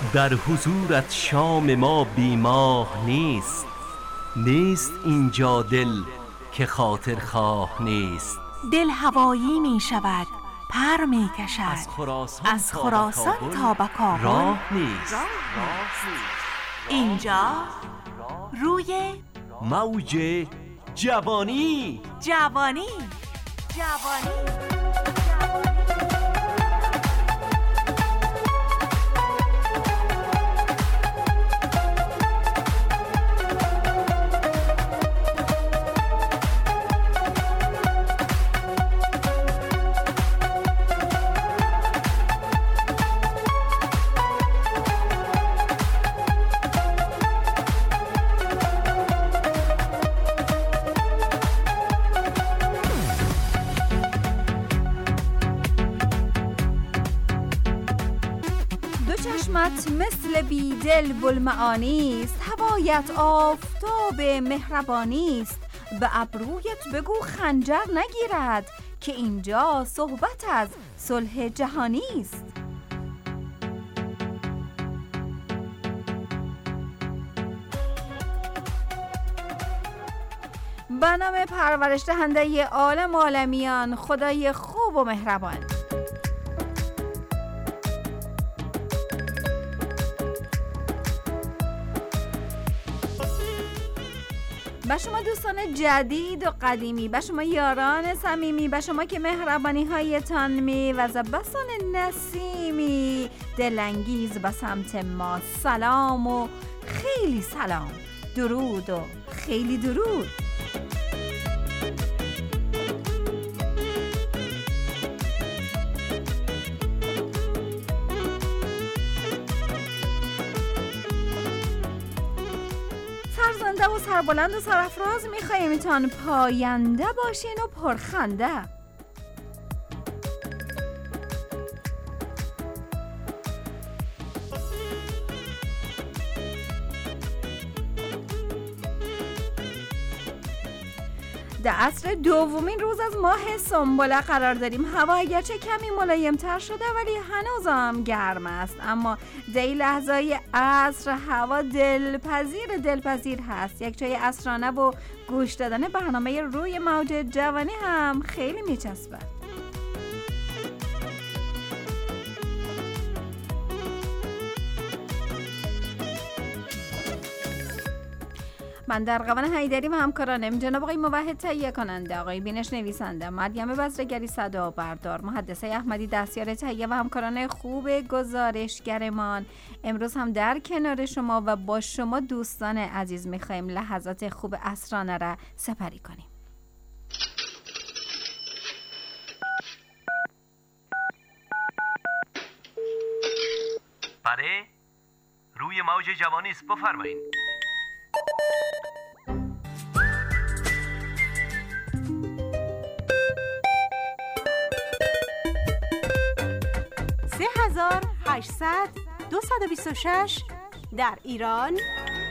در حضورت شام ما بیماه نیست. نیست اینجا دل که خاطر خواه نیست. دل هوایی می شود، پر می کشد، از خراسان تا به کابل راه نیست. اینجا روی موج جوانی. مثل بیدل بلمعانیست، هوایت آفتاب مهربانیست. به ابرویت بگو خنجر نگیرد که اینجا صحبت از صلح جهانیست. به نام پرورش دهنده عالم عالمیان، خدای خوب و مهربان. به شما دوستان جدید و قدیمی، به شما یاران صمیمی، به شما که مهربانی هایتان می‌وزه بسان نسیمی دلانگیز به سمت ما، سلام و خیلی سلام، درود و خیلی درود. سرزنده و سربلند و سرافراز میخوایم ایتان پاینده باشین و پرخنده. در عصر دومین روز از ماه سنبله قرار داریم. هوا اگرچه کمی ملایم‌تر شده ولی هنوز هم گرم است، اما در این لحظه‌های عصر هوا دلپذیر هست. یک چای عصرانه و گوش دادن برنامه روی موج جوانی هم خیلی میچسبه. من در قوان حیدری و همکارانم جناب آقای موحد تهیه کننده، آقای بینش نویسنده، مریم بزرگری صدا بردار، محدثه احمدی دستیار تهیه و همکاران خوب گزارشگرمان امروز هم در کنار شما و با شما دوستان عزیز میخوایم لحظات خوب عصرانه را سپری کنیم. بله، روی موج جوانی است، بفرمایید. در ایران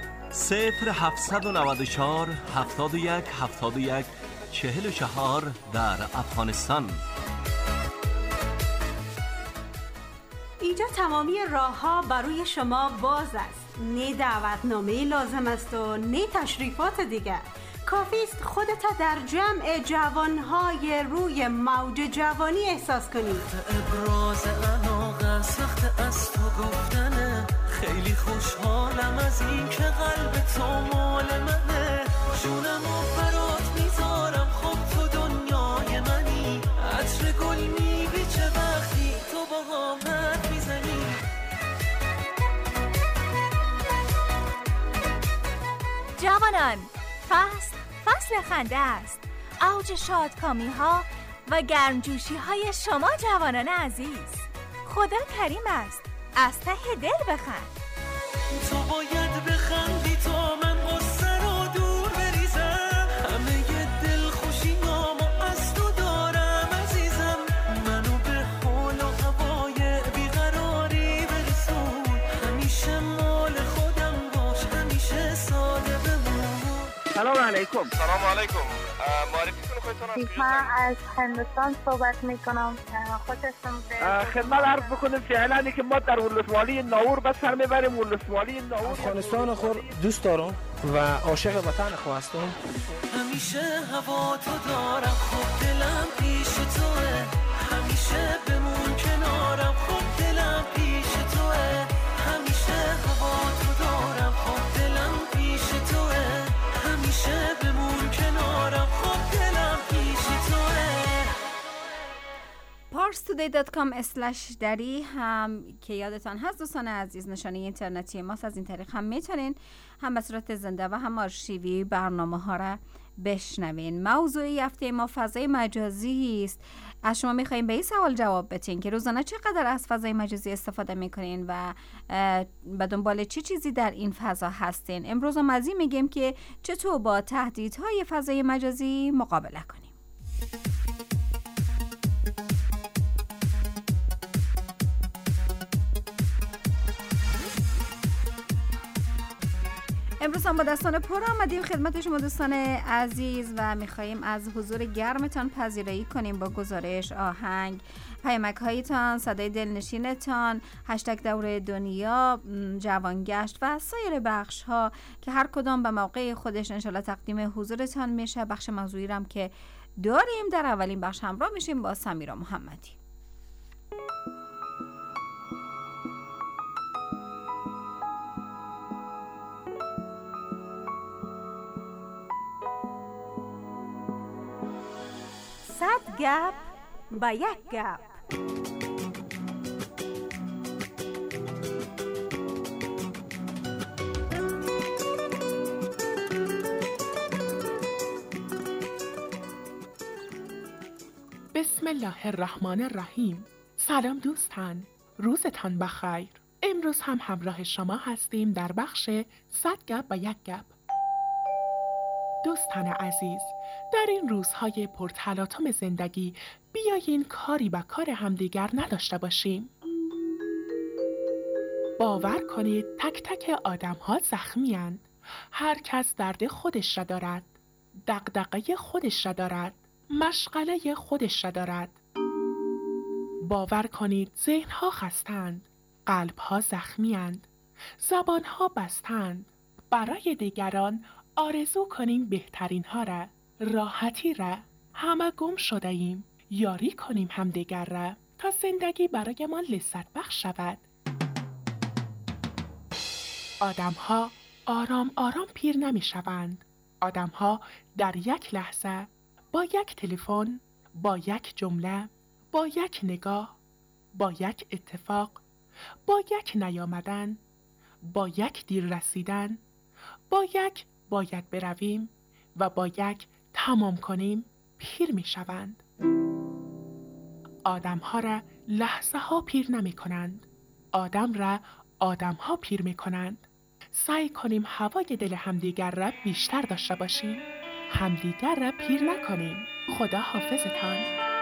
0794 71 71 44 در افغانستان. اینجا تمامی راه‌ها برای شما باز است. نه دعوتنامه لازم است و نه تشریفات دیگر. کافی است خودت در جمع جوانهای روی موج جوانی احساس کنی. ابراز علاقه سخت از تو گفتنه، خیلی خوشحالم از این که قلب تو مال منه. جونمو برات میذارم، خب تو دنیای منی. عطر گل میبیچه وقتی تو با قامت میزنی. جوانان، فصل خنده است. اوج شادکامی ها و گرمجوشی های شما جوانان عزیز. خدا کریم است، از ته دل بخند. تو باید بخندی تا من غصه رو دور بریزم. همه دل خوشیامو از تو دارم عزیزم. منو به حال و هوای بیقراری برسون. همیشه مال خودم باش، همیشه ساده بمون. سلام علیکم. سلام علیکم. معرفی کنم من از هندوستان صحبت میکنم. خوشتون به خدمت عرض بکنیم فعلا که ما در ولسوالی ناور بس سر میبریم. ولسوالی ناور افغانستان خود دوست دارم و عاشق وطن خود هستم. همیشه هوا تو دارم، خب دلم پیش توه. همیشه بمون کنارم، خب دلم پیش توه. همیشه هوا تو دارم، خب دلم پیش توه. همیشه بمون کنارم، خب دلم پیش توه. parstoday.com/dari هم که یادتان هست دوستان عزیز نشانه اینترنتی ماست. از این طریق هم میتونین هم به صورت زنده و هم آرشیوی برنامه ها را بشنوین. موضوعی هفته ما فضای مجازی است. از شما میخواییم به این سوال جواب بدین که روزانه چقدر از فضای مجازی استفاده میکنین و به دنبال چه چیزی در این فضا هستین. امروز هم از این میگیم که چطور با تهدیدهای فضای مجازی مقابله کنیم. امروز هم با دستان پر آمدیم خدمت شما دوستان عزیز و میخواییم از حضور گرمتان پذیرایی کنیم با گزارش، آهنگ، پیامک هایتان، صدای دلنشینتان، هشتگ دور دنیا، جوانگشت و سایر بخش ها که هر کدام به موقع خودش انشالله تقدیم حضورتان میشه. بخش موضوعی هم که داریم در اولین بخش همراه میشیم با سمیرا محمدی. صد گپ با یک گپ. بسم الله الرحمن الرحیم. سلام دوستان، روزتان بخیر. امروز هم همراه شما هستیم در بخش 100 گپ و یک گپ. دوستان عزیز، در این روزهای پرتلاطم زندگی بیایین کاری به کار همدیگر نداشته باشیم. باور کنید تک تک آدم‌ها زخمی‌اند. هر کس درد خودش را دارد، دغدغه خودش را دارد، مشغله خودش را دارد. باور کنید ذهن‌ها خستند، قلب‌ها زخمی‌اند، زبان‌ها بستند. برای دیگران آرزو کنیم بهترین ها را، راحتی را. همه گم شده ایم، یاری کنیم همدیگر را تا زندگی برای ما لذت بخش شود. آدم ها آرام آرام پیر نمی شوند. آدم ها در یک لحظه با یک تلفن، با یک جمله، با یک نگاه، با یک اتفاق، با یک نیامدن، با یک دیر رسیدن، با یک باید برویم و با یک تمام کنیم پیر می شوند. آدم ها را لحظه ها پیر نمی کنند. آدم را آدم ها پیر می کنند. سعی کنیم هوای دل همدیگر را بیشتر داشته باشیم. همدیگر را پیر نکنیم. خدا حافظتان.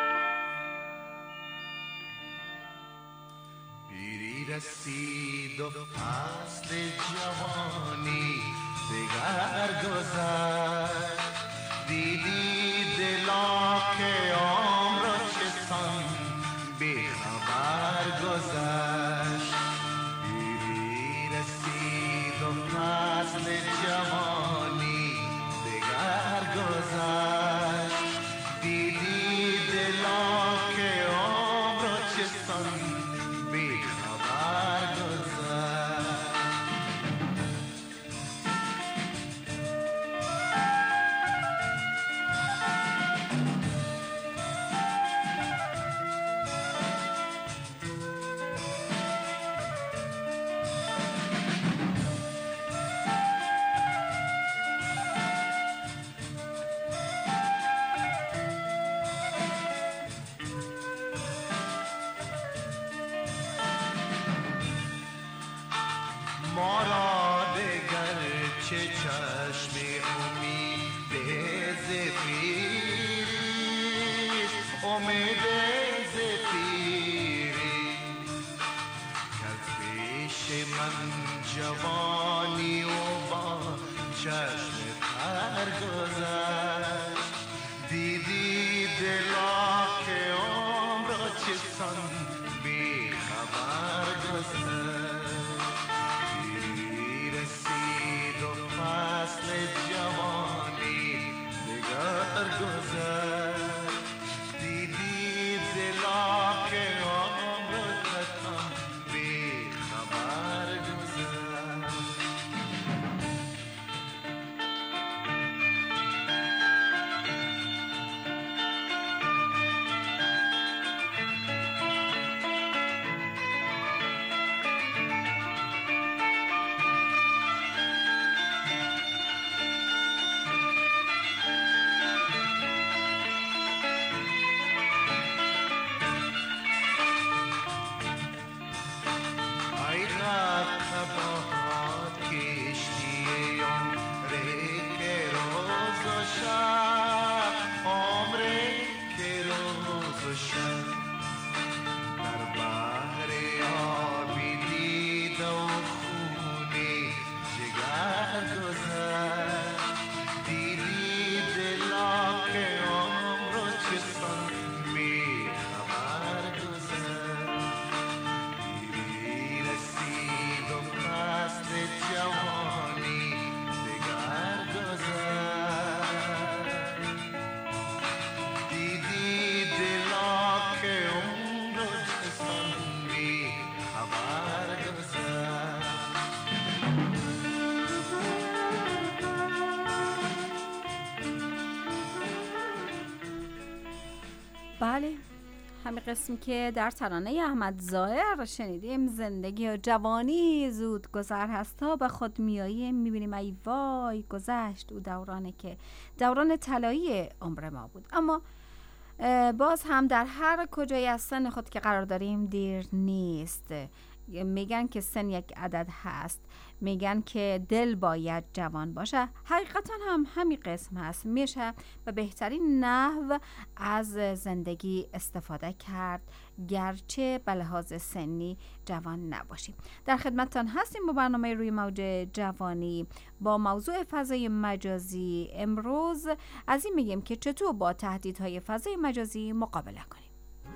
پیری رسید و فصل جوانی دگر گذشت. دیدی دلا که عمر چسان بی خبر گذشت. پیری رسید و فصل جوانی دگر گذشت. دیدی دلا که عمر چسان بی خبر گذشت. ما را دگر چه چشم امید زفیری، امید زفیری که از پیش من جوانی و با چشم تر گذشت. دیدی گذر رسید و فصل جوانی دگر گذر دیدی دلا که عمرتم بی خبر گذر بله، همین قسمی که در ترانه احمد ظاهر شنیدیم، زندگی و جوانی زود گذر هست تا به خود میاییم میبینیم ای وای گذشت او دورانه که دوران طلایی عمر ما بود. اما باز هم در هر کجای از سن خود که قرار داریم دیر نیست. میگن که سن یک عدد هست، میگن که دل باید جوان باشه. حقیقتا هم همین قسم هست. میشه به بهترین نحو از زندگی استفاده کرد گرچه به لحاظ سنی جوان نباشیم. در خدمتتان هستیم با برنامه روی موج جوانی با موضوع فضای مجازی. امروز از این میگیم که چطور با تهدیدهای فضای مجازی مقابله کنیم.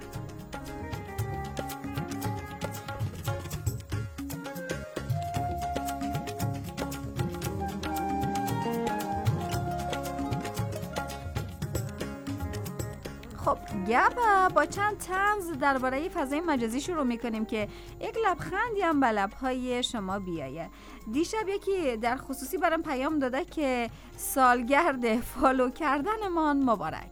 خب گپ با چند طنز درباره فضای مجازی شروع میکنیم که یک لبخندی هم به لبهای شما بیایه. دیشب یکی در خصوصی برام پیام داده که سالگرد فالو کردنمان مبارک.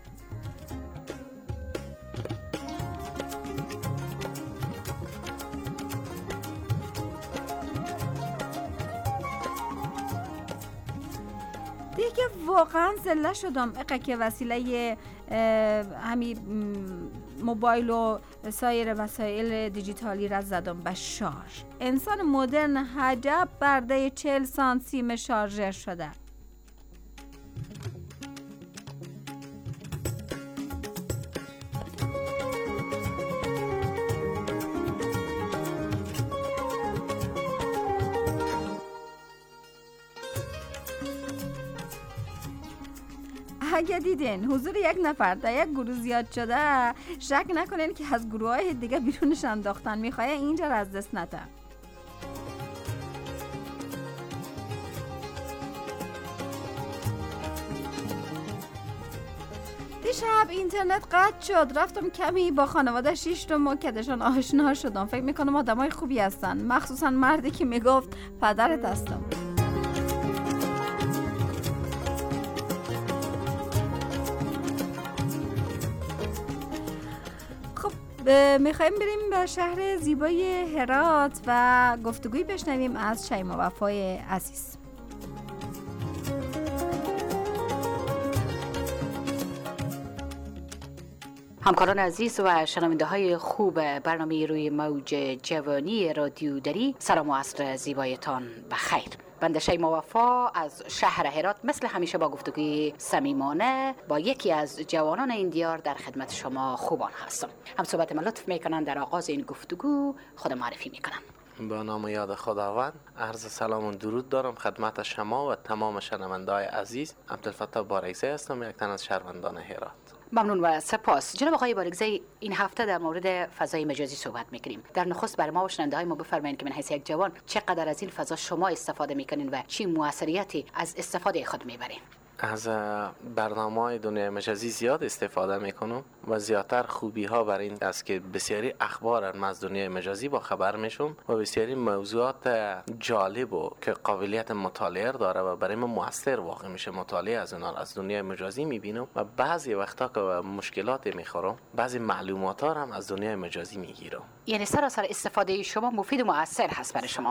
دیگه واقعا زله شدم اقا که وسیله همین موبایل و سایر وسایل دیجیتالی را زدم به شارژ. انسان مدرن حجب برده 40 سانتیم شارژر شده. اگه دیدین حضور یک نفر در یک گروه زیاد شده، شک نکنین که از گروه های دیگه بیرونش انداختن. میخواه اینجا را از دست نده. دیشب اینترنت قطع شد. رفتم کمی با خانواده شیشتم و کدشان آشنا شدم. فکر میکنم آدمای خوبی هستن، مخصوصا مردی که میگفت پدرت هستم. میخوایم بریم به شهر زیبای هرات و گفتگوی بشنویم از شیما وفای عزیز. همکاران عزیز و شنونده های خوب برنامه روی موج جوانی رادیو دری، سلام و عصر زیبایتان بخیر. بنده شیما وفا از شهر هرات مثل همیشه با گفتگوی صمیمانه با یکی از جوانان این دیار در خدمت شما خوبان هستم. هم صحبت من لطف میکنن در آغاز این گفتگو خود معرفی میکنم. با نام یاد خداوند عرض سلام و درود دارم خدمت شما و تمام شنونده‌های عزیز. عبدالفتاح بارکزی هستم، یک تن از شهروندان هرات. ممنون و سپاس. جناب آقای بارگزی، این هفته در مورد فضای مجازی صحبت میکنیم. در نخست برای ما و شنونده های ما بفرمایید که من حیث یک جوان چقدر از این فضا شما استفاده میکنین و چی موثریتی از استفاده خود میبرین؟ از برنامه‌های دنیای مجازی زیاد استفاده میکنم و زیادتر خوبی ها بر این است که بسیاری اخبار از دنیای مجازی با خبر میشم و بسیاری موضوعات جالب و که قابلیت مطالعه داره و برای من مؤثر واقع میشه مطالعه از اونها از دنیای مجازی میبینم و بعضی وقتا که مشکلات میخورم بعضی معلومات ها هم از دنیای مجازی میگیرم. یعنی سراسر استفاده شما مفید و مؤثر هست برای شما؟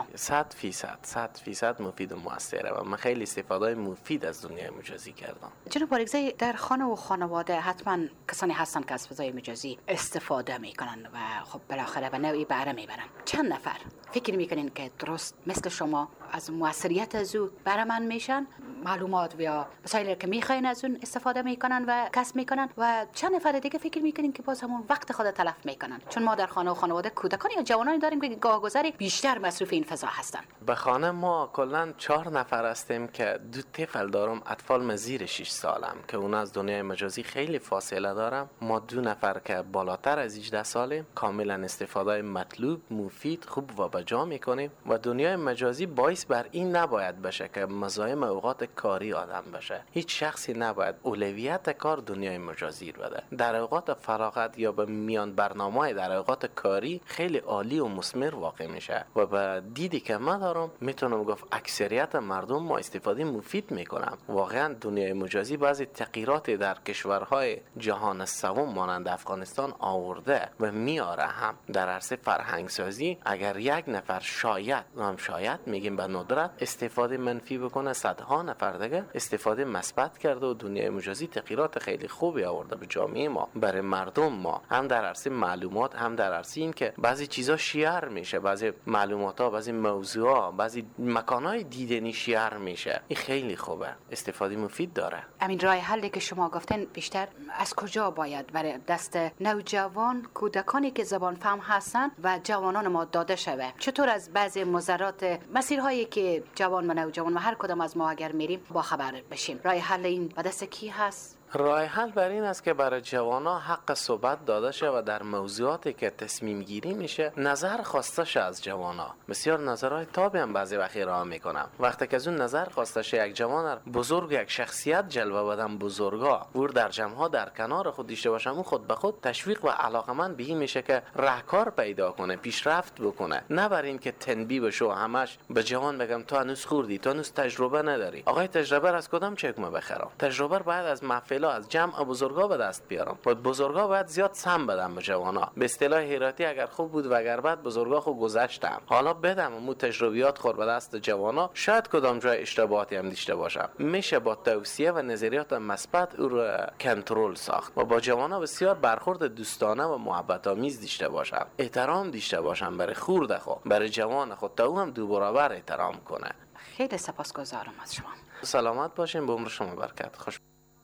100% مفید و مؤثره و من خیلی استفاده مفید از دنیای مجازی کردم. جناب بارگزی، در خانه و خانواده حتما کسانی هستن که از فضای مجازی استفاده میکنن و خب بالاخره به نوعی بهره میبرن. چند نفر فکر میکنین که درست مثل شما از موثریت از او بهره مند میشن، معلومات یا مسائلی که میخواین از اون استفاده میکنن و کسب میکنن، و چند نفر دیگه فکر میکنین که باز همون وقت خود تلف میکنن؟ چون ما در خانه و خانواده کودکان یا جوانانی داریم که گاه گذری بیشتر مصروف این فضا هستن. به خانه ما کلا 4 نفر هستیم که 2 طفل دارم، اطفال زیر 6 سالم که اونا از دنیای مجازی خیلی فاصله دارم. ما 2 نفر که بالاتر از 18 سالیم کاملا استفاده مطلوب، مفید، خوب و بجا میکنیم و دنیای مجازی باعث بر این نباید بشه که مزاحم اوقات کاری آدم بشه. هیچ شخصی نباید اولویت کار دنیای مجازی رو بده. در اوقات فراغت یا به میان برنامه‌های در اوقات کاری خیلی عالی و مثمر واقع میشه و به دیدی که من دارم میتونم گفت اکثریت مردم ما استفاده مفید میکنم. واقعا دنیای مجازی بعضی تغییراتی در کشورهای جهان سوم مانند افغانستان آورده و میاره هم در عرصه فرهنگ سازی. اگر یک نفر شاید میگیم به ندرت استفاده منفی بکنه، صدها نفر دیگه استفاده مثبت کرده و دنیای مجازی تغییرات خیلی خوبی آورده به جامعه ما، برای مردم ما، هم در عرصه معلومات هم در عرصه این که بعضی چیزا شیر میشه، بعضی معلومات ها، بعضی موضوعات، بعضی مکانهای دیدنی شیر میشه. این خیلی خوبه، استفاده مفید داره. همین راه حلی که شما گفتن بیشتر از کجا باید برای دست نوجوان، کودکانی که زبان فهم هستن و جوانان ما داده شوه؟ چطور از بعضی مضرات مسیرهایی که جوان و نوجوان و هر کدام از ما اگر میریم با خبر بشیم؟ راه حل این به دست کی هست؟ راه حل بر این است که برای جوانا حق صحبت داده شه و در موضوعاتی که تصمیم گیری میشه نظر خواسته شه از جوانا. بسیار نظرهای تابی هم بعضی وقتی راه میکنم. وقتی که از اون نظر خواسته شه یک جوان بزرگ، یک شخصیت جلوه بدن، بزرگا ور در جمعها در کنار خود داشته باشم، اون خود به خود تشویق و علاقمند به این میشه که راهکار پیدا کنه، پیشرفت بکنه. نه بر این که تنبیه بشه و همش به جوان بگم تو هنوز خوردی، تو هنوز تجربه نداری. آقای تجربه از کدام چکمه بخرم؟ تجربه باید از از جمع بزرگا به دست بیارم و بزرگا باید زیاد سم بدم به جوانا. به اصطلاح هیراتی اگر خوب بود و اگر بد، بزرگا خوب گذشتم، حالا بدم مو تجربیات خور به دست جوانا. شاید کدام جای اشتباهاتی هم داشته باشم، میشه با توصیه و نظریات مثبت او رو کنترل ساخت و با جوانا بسیار برخورد دوستانه و محبت آمیز داشته باشم، احترام داشته باشم برای خورد خود، برای جوان خود، تا او هم دو برابر احترام کنه. خیلی سپاسگزارم از شما. سلامت باشین، به عمر شما برکت. خوش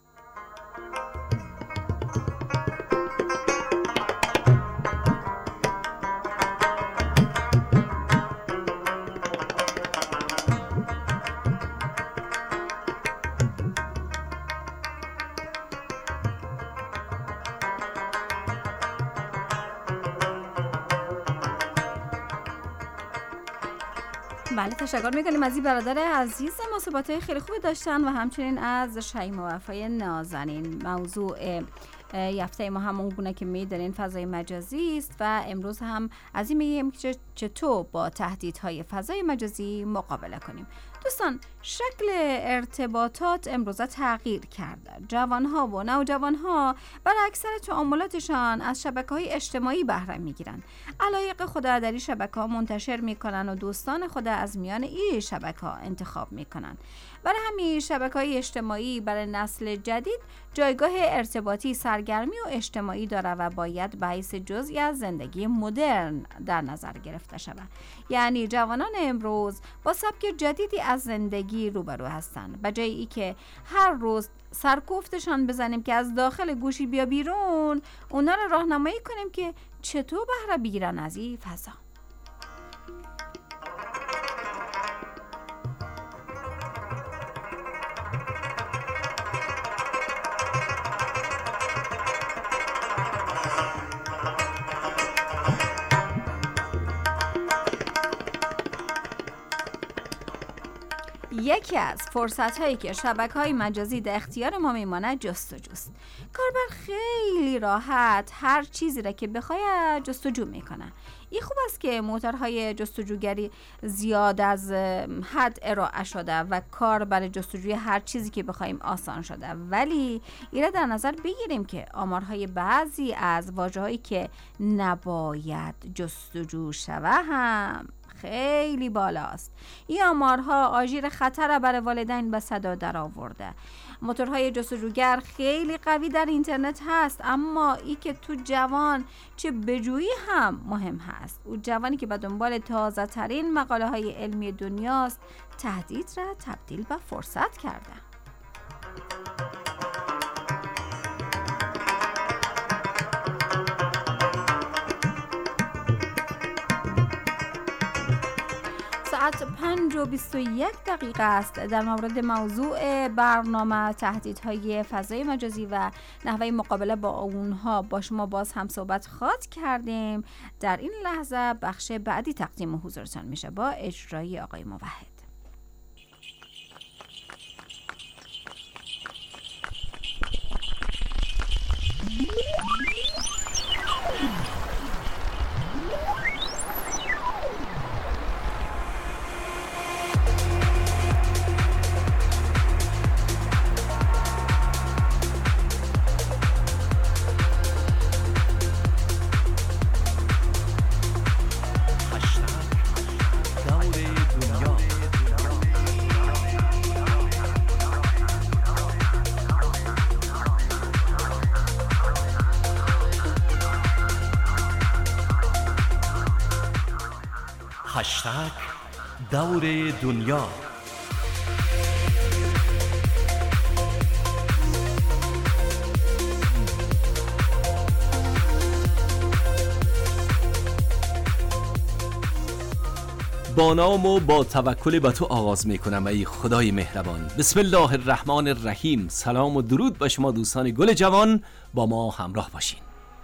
بله، تشکر میکنیم از این برادر عزیز. مصاحبت‌های خیلی خوبی داشتن و همچنین از شیما وفای نازنین. موضوع هفته ما همون گونه که میدونین فضای مجازی است و امروز هم از این میگیم که چطور با تهدیدهای فضای مجازی مقابله کنیم. دوستان، شکل ارتباطات امروزه تغییر کرده. جوانها و نوجوانها برای اکثر تعاملاتشان از شبکه‌های اجتماعی بهره میگیرن. علایق خود در این شبکه‌ها منتشر میکنن و دوستان خود از میان این شبکه‌ها انتخاب میکنن. برای همین شبکه‌های اجتماعی برای نسل جدید جایگاه ارتباطی، سرگرمی و اجتماعی داره و باید به حیث جزئی از زندگی مدرن در نظر گرفته شود. یعنی جوانان امروز با سبک جدیدی از زندگی روبرو هستند. به جای ای که هر روز سرکوفتشان بزنیم که از داخل گوشی بیا بیرون، اونا رو راهنمایی کنیم که چطور بهره بگیرن از این فضا. یکی از فرصت‌هایی که شبکه‌های مجازی در اختیار ما میماند جستجوست. کاربر خیلی راحت هر چیزی را که بخواد جستجو میکنه. این خوب است که موتورهای جستجوگری زیاد از حد ارائه شده و کار برای جستجوی هر چیزی که بخوایم آسان شده، ولی این را در نظر بگیریم که آمارهای بعضی از واژه‌هایی که نباید جستجو شود هم خیلی بالاست. این آمارها آژیر خطر برای والدین به صدا در آورده. موتورهای جستجوگر خیلی قوی در اینترنت هست، اما ای که تو جوان چه بجویی هم مهم هست. او جوانی که به دنبال تازه ترین مقاله های علمی دنیاست تهدید را تبدیل به فرصت کرده. ساعت 5:21 است. در مورد موضوع برنامه تهدیدهای فضای مجازی و نحوه مقابله با اونها با شما باز هم صحبت خواهد کردیم. در این لحظه بخش بعدی تقدیم حضورتان میشه با اجرای آقای موحد. هشتگ دور دنیا. با نام و با توکل به تو آغاز میکنم ای خدای مهربان. بسم الله الرحمن الرحیم. سلام و درود به شما دوستان گل جوان، با ما همراه باشین.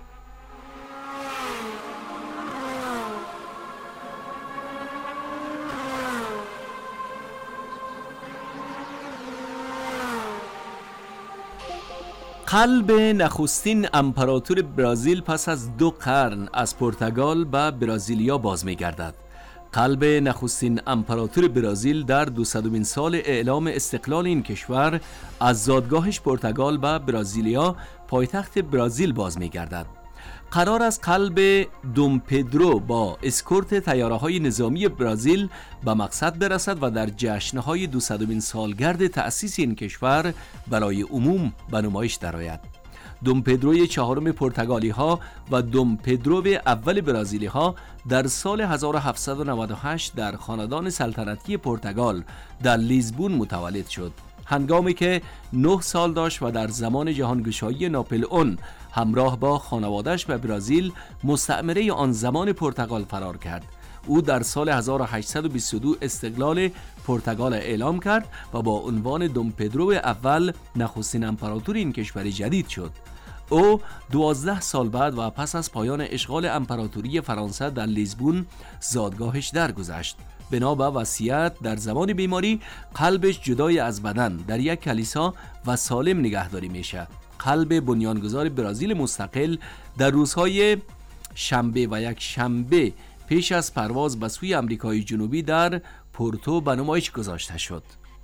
قلب نخستین امپراتور برزیل پس از 2 قرن از پرتغال به برزیلیا باز می‌گردد. قلب نخستین امپراتور برزیل در 200مین سال اعلام استقلال این کشور از زادگاهش پرتغال به برزیلیا پایتخت برزیل باز می‌گردد. قرار است قلب دوم پدرو با اسکورت تیاره‌های نظامی برزیل به مقصد برسد و در جشن‌های 200مین سالگرد تأسیس این کشور برای عموم به نمایش درآید. دوم پدروی چهارم پرتغالی‌ها و دوم پدرو اول برزیلی‌ها در سال 1798 در خاندان سلطنتی پرتغال در لیزبون متولد شد. هنگامی که 9 سال داشت و در زمان جهانگشایی ناپلئون همراه با خانواده‌اش به برزیل مستعمره آن زمان پرتغال فرار کرد. او در سال 1822 استقلال پرتغال اعلام کرد و با عنوان دوم پدرو اول نخستین امپراتور این کشور جدید شد. او 12 سال بعد و پس از پایان اشغال امپراتوری فرانسه در لیزبون زادگاهش درگذشت. بنا به وصیت در زمان بیماری قلبش جدای از بدن در یک کلیسا و سالم نگهداری میشه. قلب بنیانگذار برزیل مستقل در روزهای شنبه و یک شنبه پیش از پرواز به سوی آمریکای جنوبی در پورتو به نمایش گذاشته شد.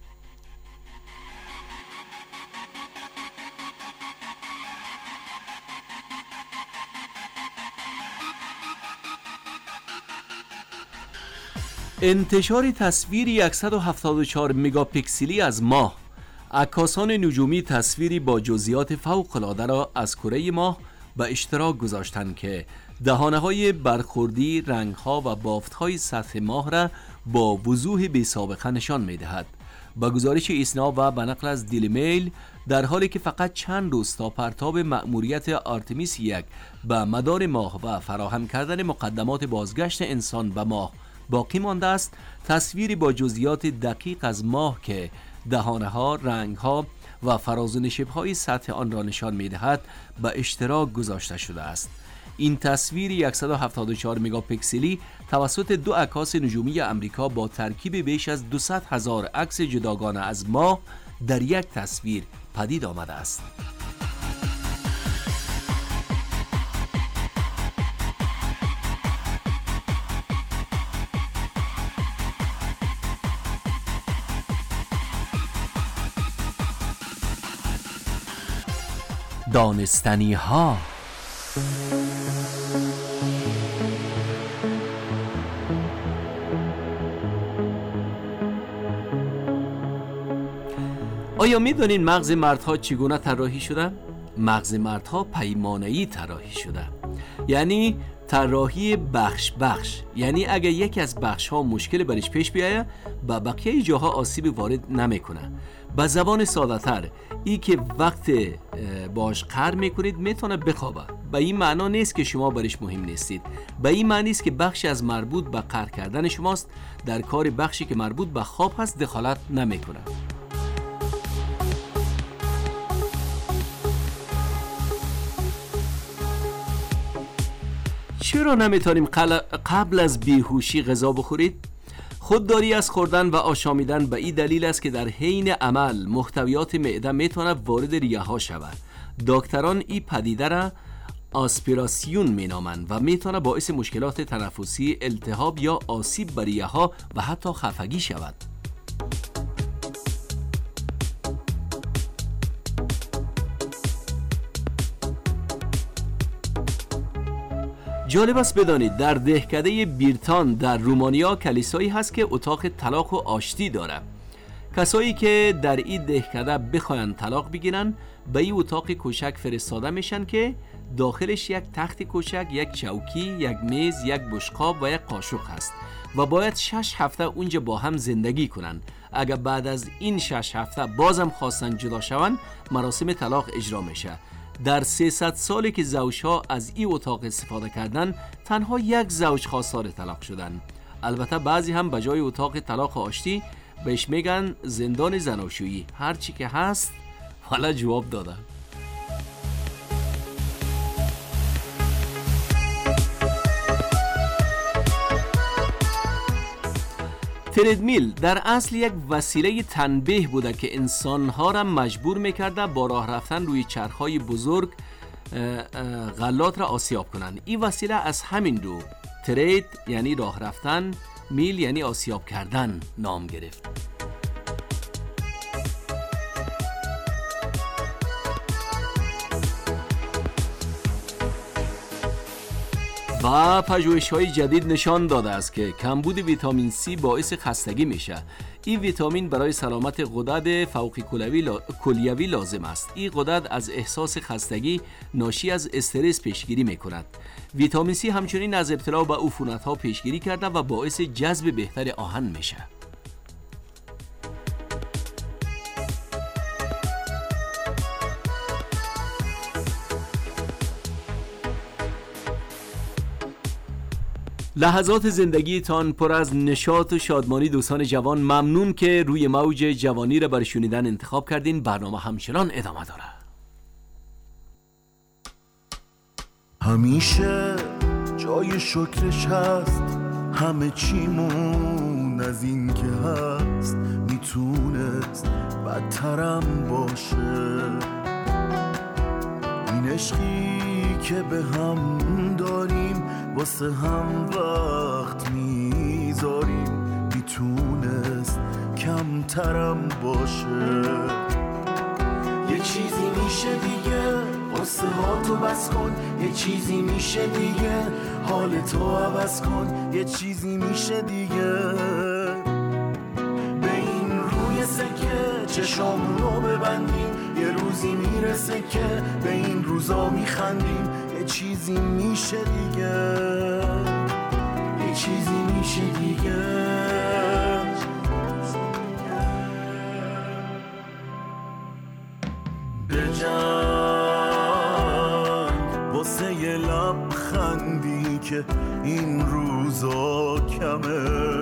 انتشار تصویری 174 مگاپیکسلی از ماه. عکاسان نجومی تصویری با جزئیات فوق‌العاده را از کره ماه به اشتراک گذاشتند که دهانه‌های برخوردی، رنگ‌ها و بافت‌های سطح ماه را با وضوح بی‌سابقه نشان می‌دهد. با گزارش ایسنا و به نقل از دیلی میل، در حالی که فقط چند روز تا پرتاب مأموریت آرتمیس 1 به مدار ماه و فراهم کردن مقدمات بازگشت انسان به ماه باقی مانده است، تصویری با جزئیات دقیق از ماه که دهانه‌ها، رنگ‌ها و فراز و نشیب‌های سطح آن را نشان می‌دهد به اشتراک گذاشته شده است. این تصویر 174 مگاپیکسلی توسط 2 عکاس نجومی آمریکا با ترکیب بیش از 200,000 عکس جداگانه از ماه در یک تصویر پدید آمده است. دانستنی ها. آیا می دانین مغز مردها چگونه طراحی شده؟ مغز مردها پیمانه‌ای طراحی شده، یعنی طراحی بخش بخش، یعنی اگر یکی از بخش ها مشکل برش پیش بیاید با بقیه جاها آسیب وارد نمیکنه. با زبان ساده تر، ای که وقت باش قهر میکنید میتونه بخوابه. به این معنا نیست که شما برش مهم نیستید، به این معنی است که بخشی از مربوط به قهر کردن شماست در کار بخشی که مربوط به خواب هست دخالت نمیکنه. چرا نمیتونیم قبل از بیهوشی غذا بخورید؟ خودداری از خوردن و آشامیدن به این دلیل است که در حین عمل محتویات معده میتونه وارد ریه ها شود. دکتران این پدیده را آسپیراسیون مینامند و میتونه باعث مشکلات تنفسی، التهاب یا آسیب به ریه ها و حتی خفگی شود. جالب است بدانید در دهکده بیرتان در رومانیا کلیسایی هست که اتاق طلاق و آشتی داره. کسایی که در این دهکده بخواین طلاق بگیرن به این اتاق کوچک فرستاده میشن که داخلش یک تخت کوچک، یک چوکی، یک میز، یک بشقاب و یک قاشق هست و باید 6 هفته اونجا با هم زندگی کنن. اگر بعد از این 6 هفته بازم خواستن جدا شون، مراسم طلاق اجرا میشه. در 300 سالی که زوجها از این اتاق استفاده کردن، تنها یک زوج خواستار طلاق شدن. البته بعضی هم به جای اتاق طلاق آشتی بهش میگن زندان زناشویی. هرچی که هست حالا جواب دادن. تردمیل در اصل یک وسیله تنبیه بوده که انسانها را مجبور میکرده با راه رفتن روی چرخهای بزرگ غلات را آسیاب کنند. این وسیله از همین رو ترید یعنی راه رفتن، میل یعنی آسیاب کردن نام گرفت. و پژوهش‌های جدید نشان داده است که کمبود ویتامین C باعث خستگی میشه. این ویتامین برای سلامت غدد فوق کلیوی لازم است. این غدد از احساس خستگی ناشی از استرس پیشگیری میکند. ویتامین C همچنین از ابتلا به عفونت‌ها پیشگیری کرده و باعث جذب بهتر آهن میشه. لحظات زندگیتان پر از نشاط و شادمانی دوستان جوان. ممنون که روی موج جوانی را برای شنیدن انتخاب کردین. برنامه همچنان ادامه داره. همیشه جای شکرش هست، همه چیمون از این که هست میتونست بدترم باشه. این عشقی که به هم داریم واسه هم وقت میذاریم میتونست کمترم باشه. یه چیزی میشه دیگه قصه ها تو بس کن، یه چیزی میشه دیگه حال تو عوض کن، یه چیزی میشه دیگه به این روی سکه چشامونو ببندیم، یه روزی میرسه که به این روزا میخندیم. یه چیزی میشه دیگه، یه چیزی میشه دیگه. بجنگ واسه یه لبخندی که این روزا کمه،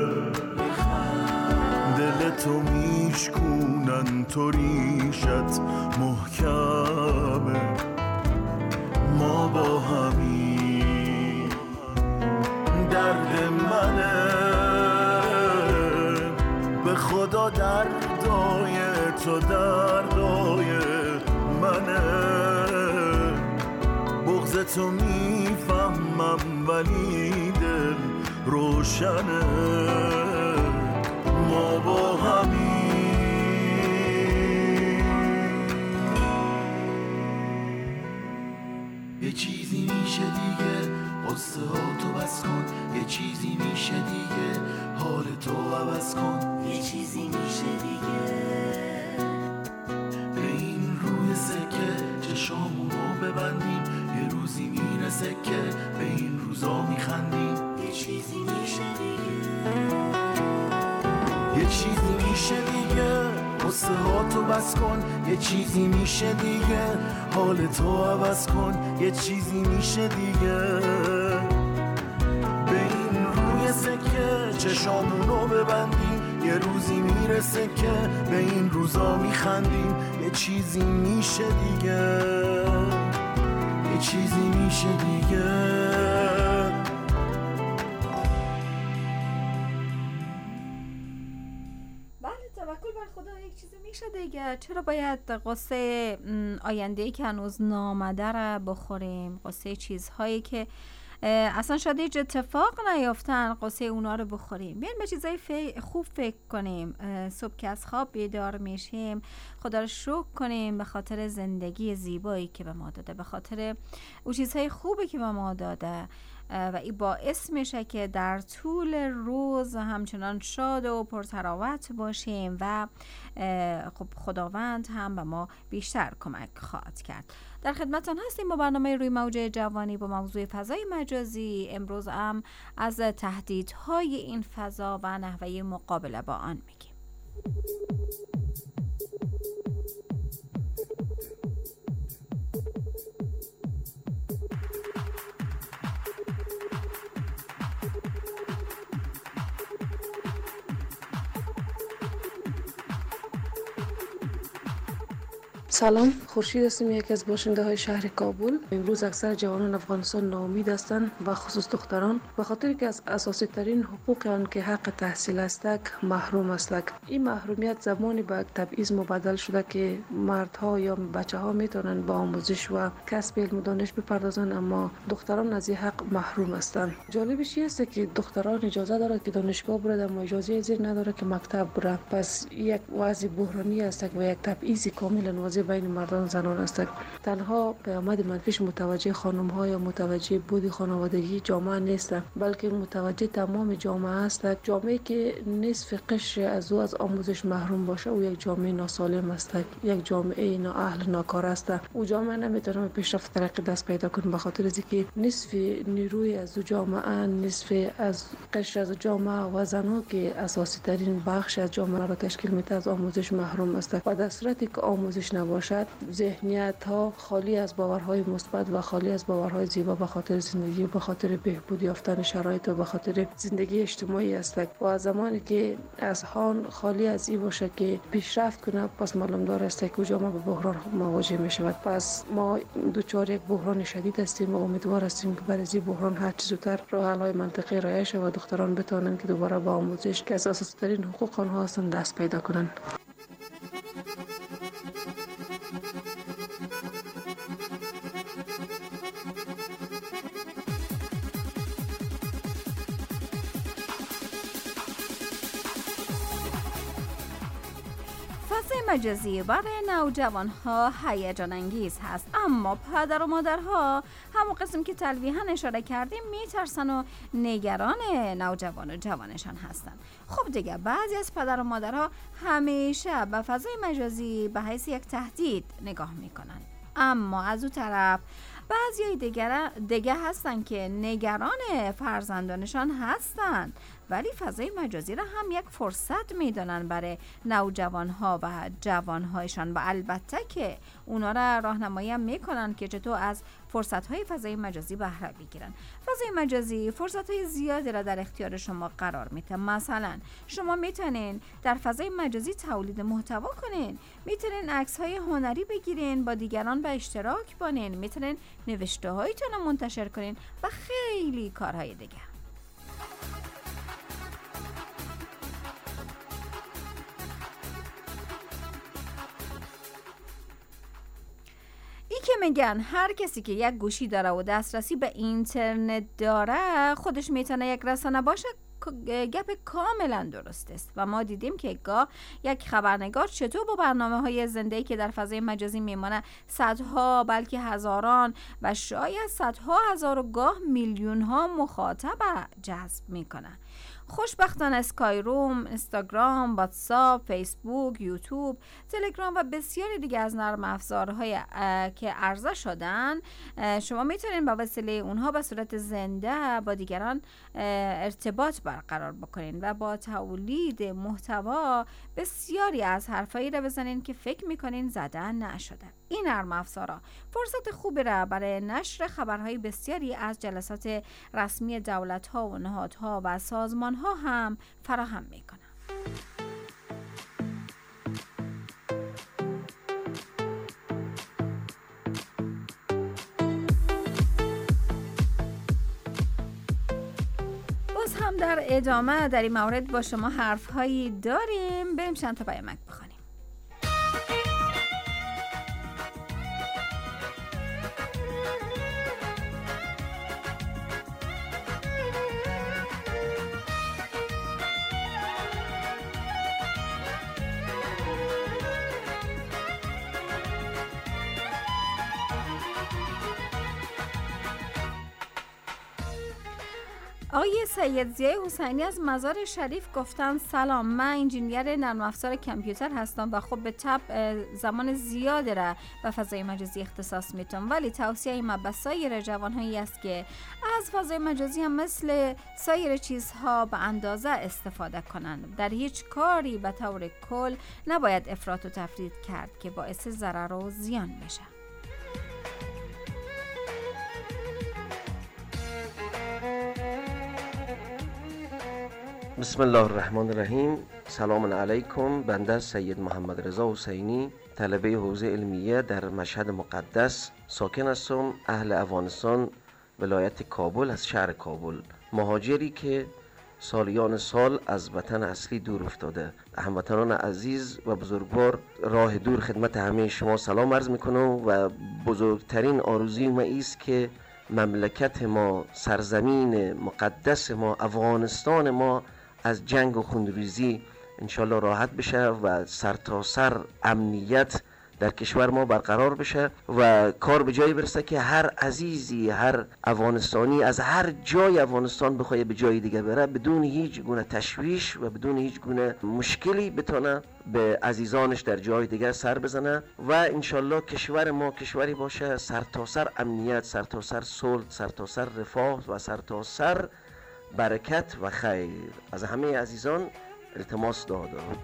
دلتو میشکونن تو ریشت محکمه. ما با همیم یا دردای تو دردای منه. بغض تو میفهمم ولی دل روشنه. ما با همین یه چیزی میشه دیگه، قصه ها تو بس کن. یه چیزی میشه دیگه، حال تو عوض کن. یه چیزی میشه دیگه، به این روی سکه چشامونو ببندیم. یه روزی میرسه که به این روزا میخندیم. یه چیزی میشه دیگه، یه چیزی میشه دیگه، قصه ها تو بس کن. یه چیزی میشه دیگه، حال تو عوض کن. یه چیزی میشه دیگه، به این روی سکه چشامونو ببندیم. یه روزی میرسه که به این روزا میخندیم. یه چیزی میشه دیگه، یه چیزی میشه دیگه. دیگه چرا باید قصه آینده‌ای که هنوز نامده را بخوریم؟ قصه چیزهایی که اصلا شاید هیچ اتفاق نیافتن، قصه اونا رو بخوریم. بیاین به چیزای خوب فکر کنیم. صبح که از خواب بیدار میشیم خدا رو شکر کنیم به خاطر زندگی زیبایی که به ما داده، به خاطر اون چیزهای خوبی که به ما داده و این باعث میشه که در طول روز همچنان شاد و پرتراوت باشیم و خب خداوند هم به ما بیشتر کمک خواهد کرد. در خدمتتان هستیم با برنامه روی موج جوانی با موضوع فضای مجازی. امروز هم از تهدیدهای این فضا و نحوه مقابله با آن میگیم. سلام، خورشید هستم، یکی از باشنده های شهر کابل. امروز اکثر جوانان افغانستان ناامید هستند و خصوص دختران به خاطر که از اساسی ترین حقوق آن که حق تحصیل است محروم است. این محرومیت زمانی به تبعیض مبدل شده که مردها یا بچه‌ها میتونن با آموزش و کسب علم و دانش بپردازند، اما دختران از این حق محروم هستند. جالبش این است که دختران اجازه دارد که دانشگاه برند اما اجازه زیر نداره که مکتب برند. پس یک وضع بحرانی است و یک تبعیض کاملا واضح بین مردان و زنان است. تنها پیامد منفیش متوجه خانم‌ها یا متوجه بود خانوادگی جامعه نیست، بلکه متوجه تمام جامعه است. جامعه که نصف قشر از او از آموزش محروم باشه او یک جامعه ناسالم است، یک جامعه نااهل ناکار است. او جامعه نمیتونه به پیشرفت ترقی دست پیدا کنه به خاطر اینکه نصف نیروی از جامعه، نصف از قشر از جامعه و زنها که اساسی ترین بخش از جامعه را تشکیل میده از آموزش محروم است. و در صورتی که آموزش نباشد ذهنیت ها خالی از باورهای مثبت و خالی از باورهای زیبا به خاطر زندگی، به خاطر بهبود یافتن شرایط و به خاطر زندگی اجتماعی است. و زمانی که اذهان خالی از این باشه که پیشرفت کنه پس معلوم دار است که جامعه به بحران مواجه می شود. پس ما دچار یک بحران شدید هستیم و امیدوار هستیم که برای این بحران هر چه زودتر راه حل های منطقی رایج شود و دختران بتوانند که دوباره با آموزش که اساسی ترین حقوق آنها هستند دست پیدا کنند. فضای مجازی برای نوجوانها هیجان انگیز هست، اما پدر و مادرها همون قسم که تلویحاً اشاره کردیم میترسن و نگران نوجوان و جوانشان هستن. خب دیگه بعضی از پدر و مادرها همیشه به فضای مجازی به حیث یک تهدید نگاه میکنن، اما از اون طرف بعضی دیگه هستن که نگران فرزندانشان هستن ولی فضای مجازی را هم یک فرصت میدانن برای نوجوانها و جوانهایشان و البته که اونا را راهنمایی هم میکنن که چطور از فرصتهای فضای مجازی بهره بگیرن. فضای مجازی فرصتهای زیادی را در اختیار شما قرار میده. مثلا شما میتونین در فضای مجازی تولید محتوا کنین، میتونین عکس‌های هنری بگیرین، با دیگران به اشتراک بانین، میتونین نوشته هایتون رو منتشر کنین و خیلی کارهای دیگه. که میگن هر کسی که یک گوشی داره و دسترسی به اینترنت داره خودش میتونه یک رسانه باشه، گپ کاملا درست است و ما دیدیم که گاه یک خبرنگار چطور با برنامه‌های زنده‌ای که در فضای مجازی میمانه صدها بلکه هزاران و شاید صدها هزار و گاه میلیون‌ها مخاطب جذب میکنه. خوشبختانه اسکای روم، اینستاگرام، واتساپ، فیسبوک، یوتیوب، تلگرام و بسیاری دیگه از نرم افزارهای که عرضه شدن شما میتونین با وسیله اونها به صورت زنده با دیگران ارتباط برقرار بکنین و با تولید محتوا بسیاری از حرفایی را بزنین که فکر میکنین زده نشده. این نرم افزارها فرصت خوبی را برای نشر خبرهای بسیاری از جلسات رسمی دولت‌ها و نهادها و سازمان‌ها هم فراهم می‌کنند. باز هم در ادامه در این مورد با شما حرف‌هایی داریم، بریم چند تا پیامک بخونیم. آقای سید ضیای حسینی از مزار شریف گفتن سلام، من انجینیر نرم افزار کامپیوتر هستم و خب به طبع زمان زیادی را به فضای مجازی اختصاص میتونم، ولی توصیه ما به سایر جوانهایی است که از فضای مجازی هم مثل سایر چیزها به اندازه استفاده کنند. در هیچ کاری به طور کل نباید افراط و تفرید کرد که باعث ضرر و زیان میشه. بسم الله الرحمن الرحیم. سلام علیکم. بنده سید محمد رضا حسینی، طلبه حوزه علمیه در مشهد مقدس ساکن هستم، اهل افغانستان، ولایت کابل از شهر کابل، مهاجری که سالیان سال از وطن اصلی دور افتاده. هموطنان عزیز و بزرگوار، راه دور خدمت همه شما سلام عرض میکنم و بزرگترین آرزوی ما است که مملکت ما، سرزمین مقدس ما، افغانستان ما از جنگ و خونریزی انشالله راحت بشه و سرتاسر امنیت در کشور ما برقرار بشه و کار به جایی برسه که هر عزیزی، هر افغانستانی از هر جای افغانستان بخواد به جای دیگه بره بدون هیچ گونه تشویش و بدون هیچ گونه مشکلی بتونه به عزیزانش در جای دیگه سر بزنه و انشالله کشور ما کشوری باشه سرتاسر امنیت، سرتاسر صلح، سرتاسر رفاه و سرتاسر برکت و خیر. از همه عزیزان التماس دعا دارم.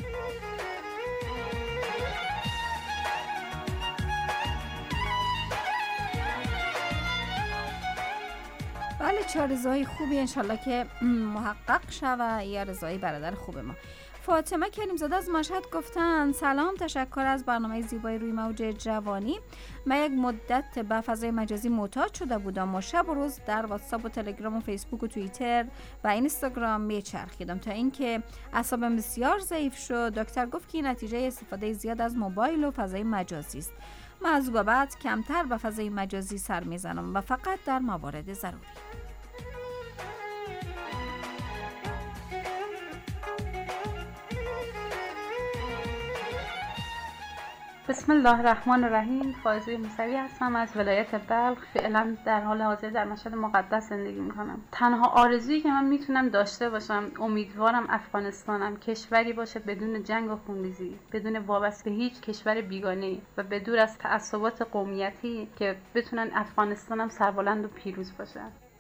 بله، چه رضای خوبی انشالله که محقق شود. یا رضای برادر خوب ما. فاطمه کریم زاده از مشهد گفتن سلام، تشکر از برنامه زیبای روی موج جوانی. من یک مدت به فضای مجازی معتاد شده بودم و شب و روز در واتساپ و تلگرام و فیسبوک و توییتر و اینستاگرام میچرخیدم تا اینکه اعصابم بسیار ضعیف شد. دکتر گفت که نتیجه استفاده زیاد از موبایل و فضای مجازی است. من از بعد کمتر به فضای مجازی سر میزنم و فقط در موارد ضروری. بسم الله الرحمن الرحیم. فائزه موسوی هستم از ولایت بلخ. فعلا در حال حاضر در مشهد مقدس زندگی میکنم. تنها آرزویی که من میتونم داشته باشم، امیدوارم افغانستانم کشوری باشه بدون جنگ و خونریزی، بدون وابسته به هیچ کشور بیگانه و بدور از تعصبات قومیتی، که بتونن افغانستانم سربلند و پیروز باشه.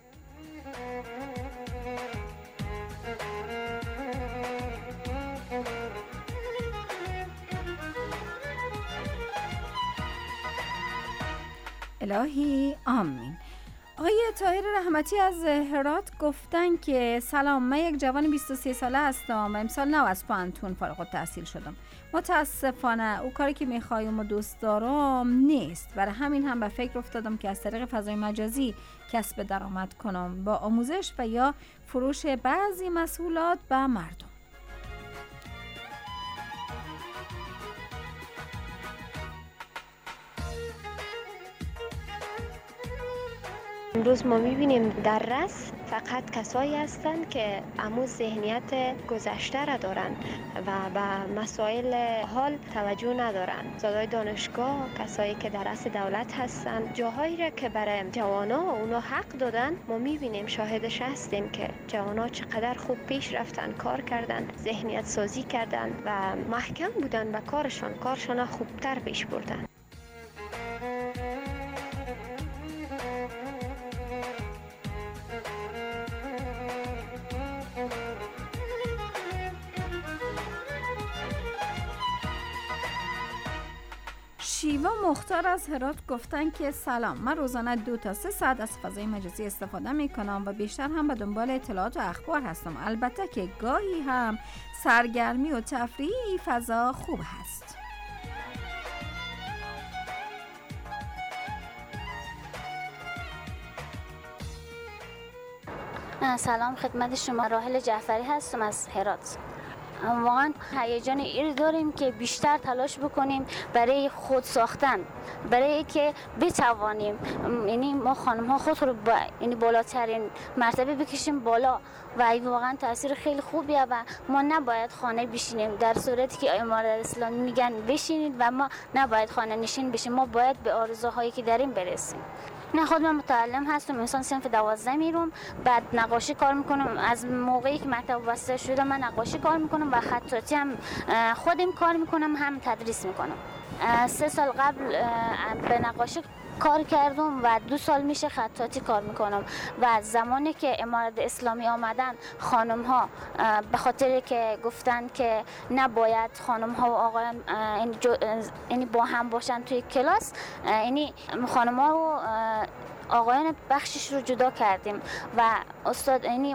الهی آمین. آقای طاهر رحمتی از هرات گفتن که سلام، من یک جوان 23 ساله هستم و امسال نو از پانتون فارغ التحصیل شدم. متاسفانه او کاری که میخوایم و دوست دارم نیست، برای همین هم به فکر افتادم که از طریق فضای مجازی کسب درآمد کنم با آموزش و یا فروش بعضی محصولات به مردم. امروز ما میبینیم در رس فقط کسایی هستند که امو ذهنیت گذشته را دارن و به مسائل حال توجه ندارن. صدای دانشگاه، کسایی که در رس دولت هستن، جاهایی را که برای جوانا اونا حق دادن، ما میبینیم، شاهدش هستیم که جوانا چقدر خوب پیش رفتن، کار کردن، ذهنیت سازی کردن و محکم بودن به کارشان خوبتر پیش بردن. شیوا مختار از هرات گفتن که سلام، من روزانه 2 تا 3 ساعت از فضای مجازی استفاده می کنم و بیشتر هم به دنبال اطلاعات و اخبار هستم. البته که گاهی هم سرگرمی و تفریحی فضا خوب هست. سلام خدمت شما، راحل جعفری هستم از هرات. واقعا هیجان این داریم که بیشتر تلاش بکنیم برای خود ساختن، برای که بتوانیم، یعنی ما خانم ها خود رو یعنی بالاترین مرتبه بکشیم بالا و این واقعا تاثیر خیلی خوبیه و ما نباید خانه بشینیم، در صورتی که امارت اسلامی میگن بشینید و ما نباید خانه نشین بشیم، ما باید به آرزوهایی که داریم برسیم. نه، خود من متعلم هستم، انسان صنف 12 میرم، بعد نقاشی کار میکنم. از موقعی که مکتب بسته شده من نقاشی کار میکنم و خطاطی هم خودم کار میکنم، هم تدریس میکنم. 3 سال قبل به نقاشی کار کردم و 2 سال میشه خطاطی کار میکنم و زمانی که امارت اسلامی آمدن خانم ها به خاطر که گفتن که نباید خانم ها و آقایان یعنی با هم باشن توی کلاس، یعنی خانم ها و آقایان بخشش رو جدا کردیم و استاد یعنی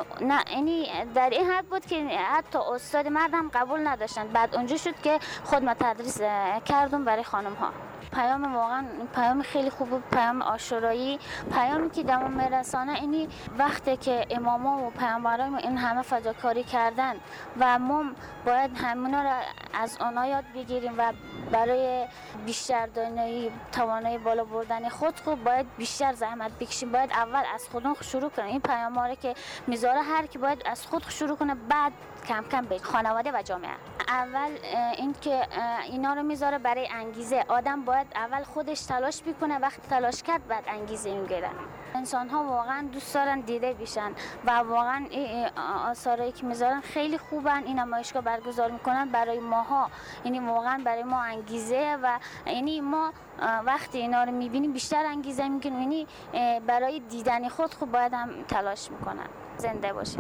در این حد بود که حتی استاد مردم قبول نداشتن. بعد اونجا شد که خود ما تدریس کردم برای خانم ها. پیام واقعا پیام خیلی خوب، پیام عاشورایی، پیامی که دم میرسانه اینی وقتی که اماما و پیامبران این همه فداکاری کردن و ما باید همونا را از آنها یاد بگیریم و برای بیشتر دانایی توانایی بالا بردن خود باید بیشتر زحمت بکشیم، باید اول از خودمون شروع کنیم. این پیام‌ها که میذاره هر کی باید از خود شروع کنه، بعد کم کم به خانواده و جامعه. اول این که اینا رو میذاره برای انگیزه، آدم باید اول خودش تلاش بکنه، وقتی تلاش کرد بعد انگیزه میگیره. انسان ها واقعا دوست دارن دیده بشن و واقعا آثاری که میذارن خیلی خوبن. این نمایشگاه برگزار میکنن برای ماها، یعنی واقعا برای ما انگیزه و یعنی ما وقتی اینا رو میبینیم بیشتر انگیزه میگیریم، یعنی برای دیدن خود خوب باید هم تلاش میکنن. زنده باشین.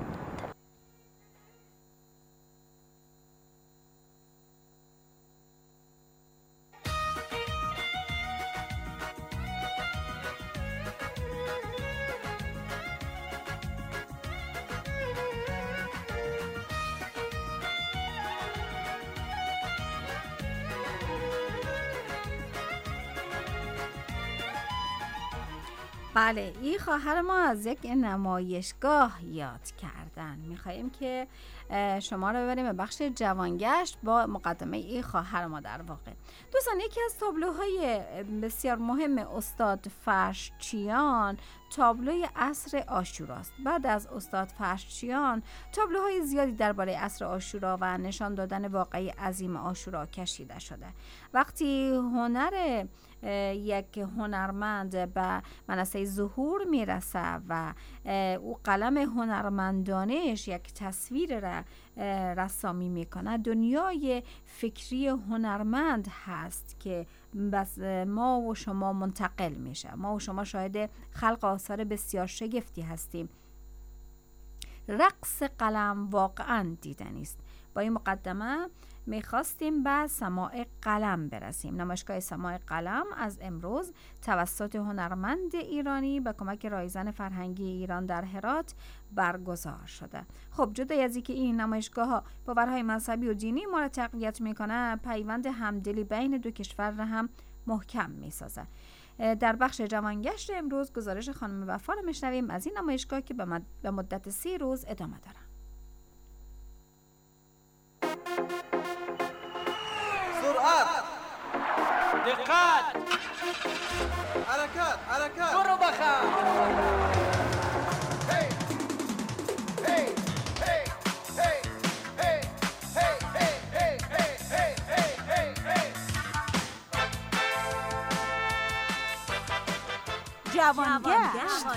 بله، این خواهر ما از یک نمایشگاه یاد کردن. میخواییم که شما رو ببریم به بخش جوانگشت با مقدمه این خواهر ما. در واقع دوستان، یکی از تابلوهای بسیار مهم استاد فرشچیان تابلوی عصر عاشوراست. بعد از استاد فرشچیان تابلوهای زیادی درباره عصر عاشورا و نشان دادن واقعی عظیم عاشورا کشیده شده. وقتی هنر یک هنرمند به منصه ظهور میرسه و او قلم هنرمندانش یک تصویر را رسامی میکنه، دنیای فکری هنرمند هست که بس ما و شما منتقل میشه. ما و شما شاهد خلق آثار بسیار شگفتی هستیم. رقص قلم واقعا دیدنی است. با این مقدمه میخواستیم به سماع قلم برسیم. نمایشگاه سماع قلم از امروز توسط هنرمند ایرانی به کمک رایزن فرهنگی ایران در هرات برگزار شده. خب، جدای از اینکه این نمایشگاه ها باورهای مذهبی و دینی ما را تقویت میکنه، پیوند همدلی بین دو کشور را هم محکم میسازه. در بخش جوانگشت امروز گزارش خانم وفا را میشنویم از این نمایشگاه که به مدت 30 روز ادامه داره. سرعت، دقت، حرکت، برو بخ جوانگشت.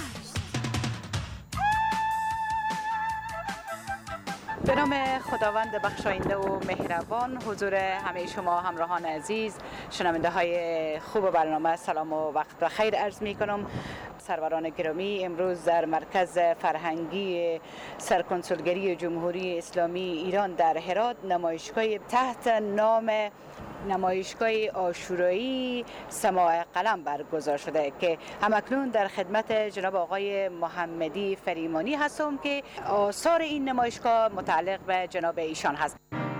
به نام خداوند بخشاینده و مهربان، حضور همه شما همراهان عزیز، شنونده های خوب برنامه سلام و وقت بخیر عرض می کنم. سروران گرامی، امروز در مرکز فرهنگی سرکنسولگری جمهوری اسلامی ایران در هرات نمایشگاه تحت نام نمایشگاه عاشورایی سماع قلم برگزار شده که همکنون در خدمت جناب آقای محمدی فریمانی هستم که آثار این نمایشگاه متعلق به جناب ایشان هست.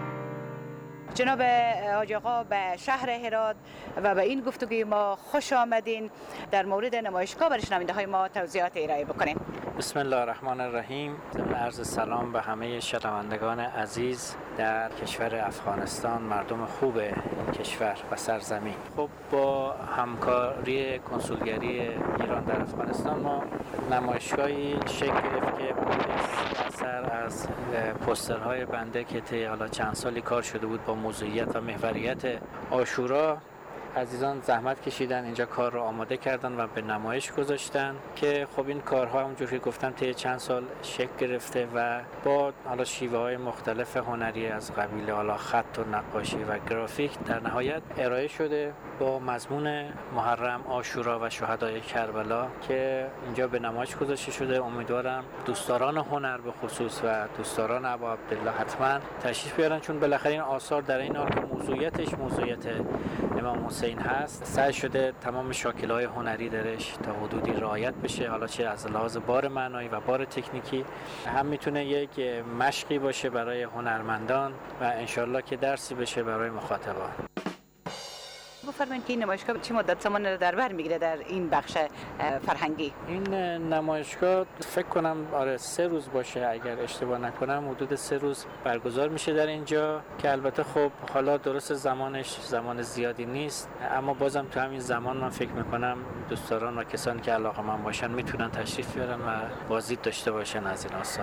جناب حاج آقا به شهر هرات و به این گفتگوی ما خوش آمدین. در مورد نمایشگاه برای شنونده های ما توضیحات ارائه بکنین. بسم الله الرحمن الرحیم. عرض سلام به همه شنوندگان عزیز در کشور افغانستان، مردم خوب این کشور و سرزمین. خب با همکاری کنسولگری ایران در افغانستان ما نمایشگاهی شکل گرفت که اثر از پوسترهای بنده که طی حالا چند سالی کار شده بود با موضوعیت و محوریت عاشورا، عزیزان زحمت کشیدن اینجا کار رو آماده کردن و به نمایش گذاشتن که خب این کارها همونجور که گفتم طی چند سال شکل گرفته و با حالا شیوه های مختلف هنری از قبیل حالا خط و نقاشی و گرافیک در نهایت ارائه شده با مضمون محرم، عاشورا و شهدای کربلا که اینجا به نمایش گذاشته شده. امیدوارم دوستداران هنر به خصوص و دوستداران ابا عبدالله حتما تشریف بیارن، چون بالاخره این آثار در این حال که موضوعیت امام حسین هست، سعی شده تمام شاکل‌های هنری درش تا حدودی رعایت بشه، حالا چه از لحاظ بار معنایی و بار تکنیکی، هم میتونه یک مشقی باشه برای هنرمندان و انشالله که درسی بشه برای مخاطبان. بفرمایید که این نمایشگاه چه مدت زمان در بر میگیره در این بخش فرهنگی؟ این نمایشگاه فکر کنم 3 روز باشه اگر اشتباه نکنم، حدود 3 روز برگزار میشه در اینجا که البته خب حالا درست زمانش زمان زیادی نیست، اما بازم تو همین زمان من فکر میکنم دوستداران و کسانی که علاقه‌مند باشن میتونن تشریف بیارن و بازدید داشته باشن از این آثار.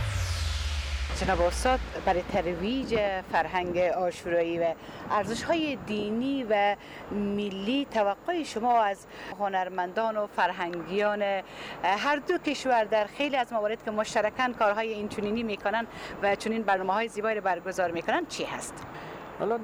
جناب استاد، برای ترویج فرهنگ عاشورایی و ارزش‌های دینی و ملی توقع شما از هنرمندان و فرهنگیان هر دو کشور در خیلی از موارد که مشترکاً کارهای اینچنینی میکنن و چنین برنامه‌های زیبایی برگزار میکنن چی هست؟ حالا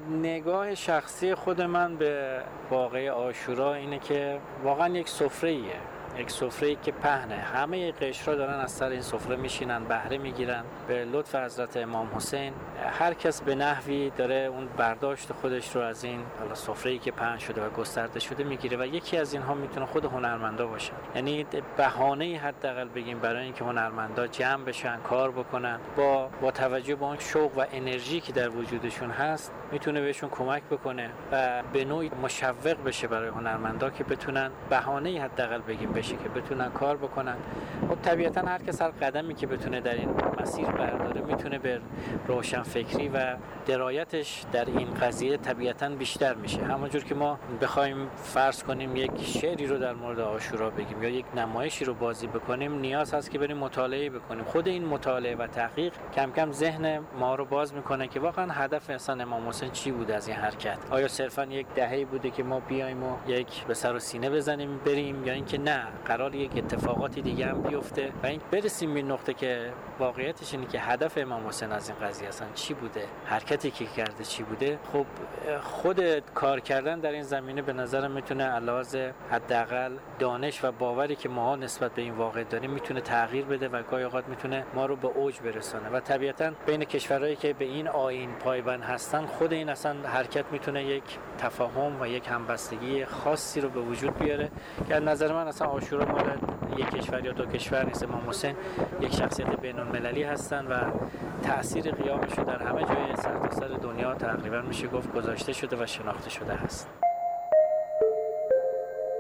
نگاه شخصی خود من به واقعه عاشورا اینه که واقعاً یک سفره‌ایه، یک سفره‌ای که پهنه، همه قشرها دارن از سر این سفره میشینن، بهره میگیرن به لطف حضرت امام حسین. هر کس به نحوی داره اون برداشت خودش رو از این سفره‌ای که پهن شده و گسترده شده میگیره و یکی از اینها میتونه خود هنرمندا باشن. یعنی بهانه‌ای حداقل بگیم برای اینکه هنرمندا جمع بشن، کار بکنن، با توجه به اون شوق و انرژی که در وجودشون هست میتونه بهشون کمک بکنه و به نوعی مشوق بشه برای هنرمندا که بتونن بهانه‌ای حداقل بگیم که بتونن کار بکنن. خب طبیعتا هر کس هر قدمی که بتونه در این مسیر برداره میتونه به روشنفکری و درایتش در این قضیه طبیعتا بیشتر میشه. همونجور که ما بخوایم فرض کنیم یک شعری رو در مورد عاشورا بگیم یا یک نمایشی رو بازی بکنیم، نیاز هست که بریم مطالعه بکنیم. خود این مطالعه و تحقیق کم کم ذهن ما رو باز میکنه که واقعا هدف اصلا امام حسین چی بود از این حرکت. آیا صرفا یک دهه‌ای بوده که ما بیایم و یک به سر و سینه بزنیم بریم، یا اینکه نه، قرار یک اتفاقاتی دیگه هم بیفته و این برسیم به نقطه که واقعیتش اینه که هدف امام حسین از این قضیه اصلا چی بوده، حرکتی که کرده چی بوده. خب خود کار کردن در این زمینه به نظرم میتونه علاوه حداقل دانش و باوری که ما نسبت به این واقع داریم میتونه تغییر بده و گاهی اوقات میتونه ما رو به اوج برسونه و طبیعتا بین کشورهایی که به این آیین پایبند هستن خود این اصلا حرکت میتونه یک تفاهم و یک همبستگی خاصی رو به وجود بیاره که از نظر من اصلا عاشورا مال یک کشور یا دو کشور نیست. امام حسین یک شخصیت بین‌المللی هستن و تأثیر قیامش در همه جای سرتاسر دنیا تقریبا میشه گفت گذاشته شده و شناخته شده هست.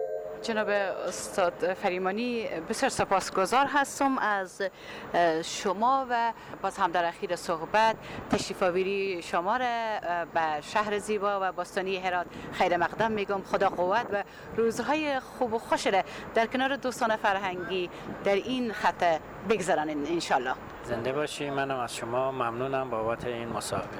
جناب استاد فریمانی بسیار سپاسگزار هستم از شما و باز هم در اخیر صحبت تشریف آوری شما را به شهر زیبا و باستانی هرات خیر مقدم میگم. خدا قوت و روزهای خوب و خوش را در کنار دوستان فرهنگی در این خط بگذرانید انشالله. زنده باشی. منم از شما ممنونم بابت این مسابقه.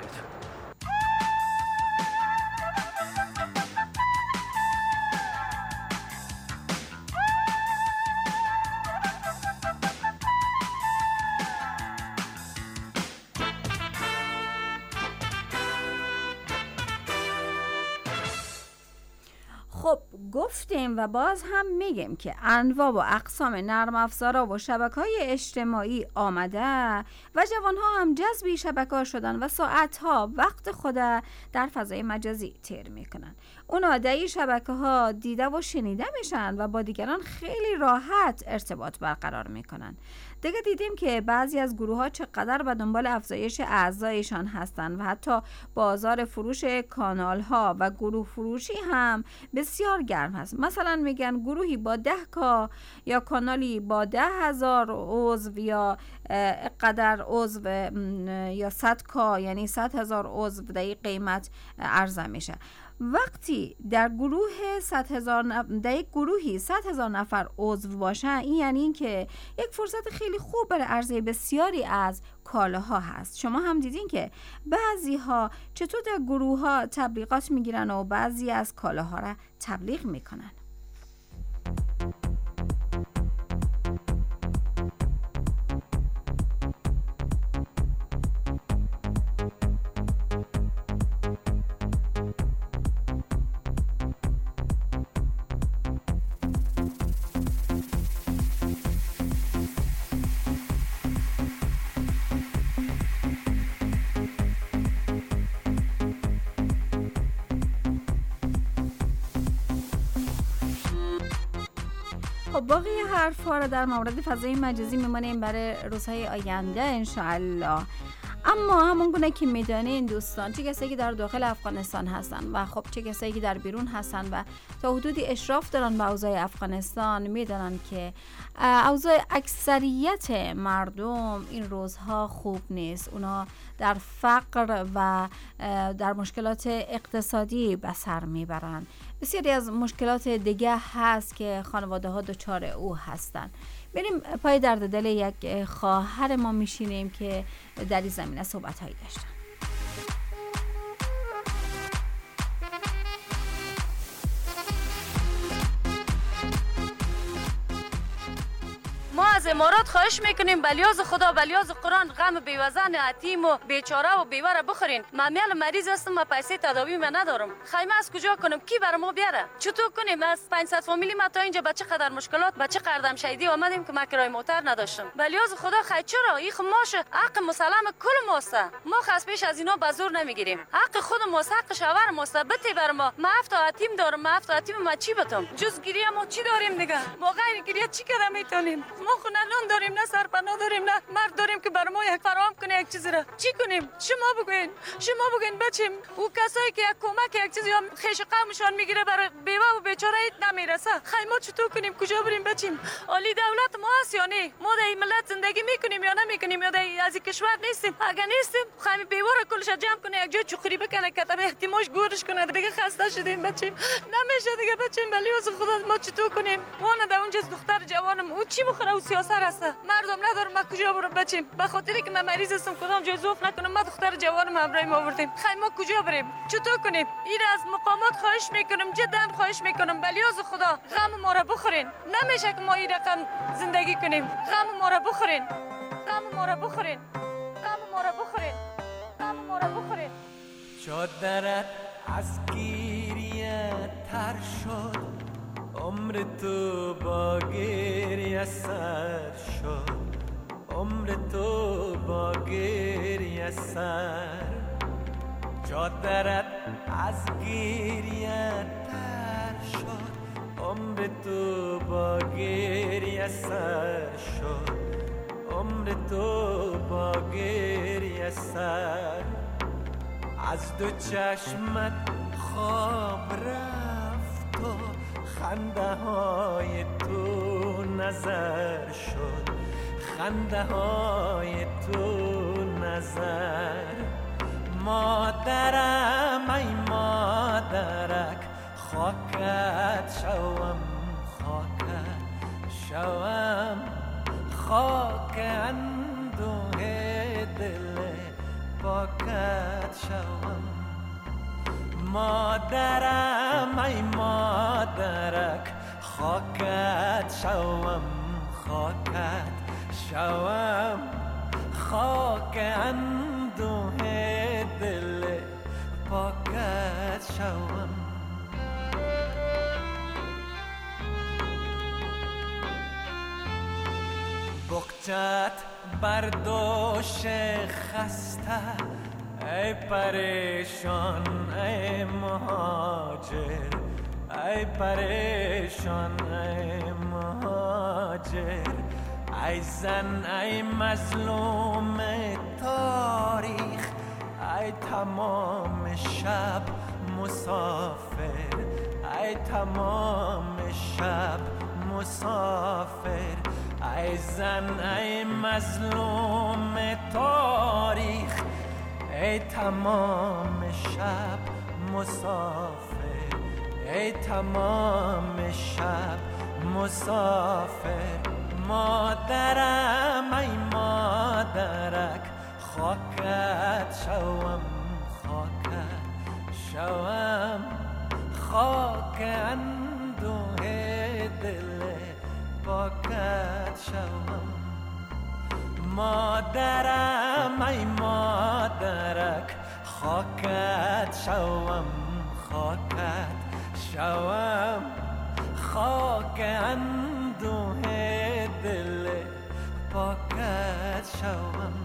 خب گفتیم و باز هم میگیم که انواع و اقسام نرم افزارها و شبکه‌های اجتماعی آمده و جوانها هم جذب شبکه‌ها شدن و ساعتها وقت خود در فضای مجازی تیر میکنن. اونا در این شبکه‌ها دیده و شنیده میشن و با دیگران خیلی راحت ارتباط برقرار میکنن. دیگه دیدیم که بعضی از گروه‌ها چقدر به دنبال افزایش اعضایشان هستند و حتی بازار فروش کانال‌ها و گروه فروشی هم بسیار گرم هست. مثلا میگن گروهی با 10K یا کانالی با 10,000 عضو یا قدر عضو یا 100K یعنی 100,000 عضو در این قیمت عرضه میشه. وقتی در یک گروهی 100,000 نفر عضو باشن، این یعنی این که یک فرصت خیلی خوب برای عرضه بسیاری از کالاها هست. شما هم دیدین که بعضی ها چطور در گروه ها تبلیغات میگیرن و بعضی از کالاها را تبلیغ میکنن. خب باقی حرف‌ها را در مورد فضای مجازی میمانیم برای روزهای آینده انشاءالله. اما همون گونه که میدانین دوستان، چه کسایی که در داخل افغانستان هستن و خب چه کسایی که در بیرون هستن و تا حدودی اشراف دارن به اوضاع افغانستان، میدانن که اوضاع اکثریت مردم این روزها خوب نیست. اونا در فقر و در مشکلات اقتصادی به سر میبرن. بسیاری از مشکلات دیگه هست که خانواده ها دچار او هستن. بریم پای درد دل یک خواهر ما میشینیم که در این زمینه صحبت هایی داشتن. ما از امارات خواهش میکنیم بلیاز خدا، بلیاز قرآن، غم بیوزن یتیم و بیچاره و بیوه را بخورین. من میل مریض هستم و پیسه تداوی من ندارم. خیمه از کجا کنم؟ کی برای ما بیاره؟ چطور کنیم؟ از 500 فامیلی ما تا اینجا به چه قدر مشکلات، به چه قدر شهیدی آمدیم که ما کرای موتر نداشتم. بلیاز خدا خیر چرا؟ این ماش حق مسلم کل ماست. ما خاص پیش از اینا بازور نمیگیریم. حق خود ماست، حق شوهر ماست. بته بر ما. ما 7 تا یتیم دارم، ما 7 تا یتیم ما چی بتم؟ جز گریه ما چی داریم دیگه؟ ما غیر گریه چی کردم میتونیم؟ ما خونه نان داریم، نه سرپناه داریم، نه مرد داریم که بر ما یک فراهم کنه یک چیزی را. چی کنیم؟ شما بگوین بچیم. او کسایی که یک کمک یک چیزی هم خیش قومشان میگیره برای بیوه و بیچاره نمیرسه. خیر ما چطور کنیم؟ کجا بریم بچیم؟ عالی دولت ما هست یا نه؟ ما در این ملت زندگی میکنیم یا نمیکنیم یا از این کشور نیستیم؟ اگر نیستیم خیر بیوه را کلش جمع کنه یک جای چخوری بکنه کتب احتماج گورش کنه. دیگه خسته شدیم بچیم. نمیشه دیگه بچیم. بلیاز خدا ما چطور کنیم؟ وانا در اونجا دختر جوانم او چی بخوره؟ او سیاست هست. مردم ندارم. ما کجا برم بچیم؟ به خاطری که من مریض هستم کدام جای ظرف نکنم. ما دختر جوانم همراه ما آوردیم. خیر ما کجا بریم؟ چطور کنیم؟ این از مقامات خواهش میکنم، جدا خواهش میکنم بلیاز خدا غم ما را بخورین. نمیشه که ما این رقم زندگی کنیم. غم ما را بخورین. غم ما را بخورین. غم ما را بخورین. غم ما را بخورین. چادرت از گریه تر شد، عمر تو با گریه سر شد، عمر تو با گریه سر. چادرت از گریه تر شد، عمر تو با گریه سر شد، عمر تو با گریه سر. از دو چشمت خواب رفت و خنده های تو نظر شد، خنده های تو نظر. مادرم ای مادرک خاکت شوم، خاکت شوم، خاک اندوه دل پاکت شوم. مادرم ای مادرک خاکت شوم، خاکت شوم، خاک اندوه دل پاکت شوم. بغچت بردوش خسته ای پریشان ای مهاجر، ای پریشان ای مهاجر. ای زن ای مظلوم تاریخ، ای تمام شب مسافر، ای تمام شب مسافر. ای زن ای مظلوم تاریخ، ای تمام شب مسافر، ای تمام شب مسافر. مادرم ای مادرک خاکت شوم، خاکت شوم، خاک اندوه دل پاکت شوم. مادرم ای مادرک خاکت شوم، خاکت شوم، خاک اندوه دل پاکت شوم.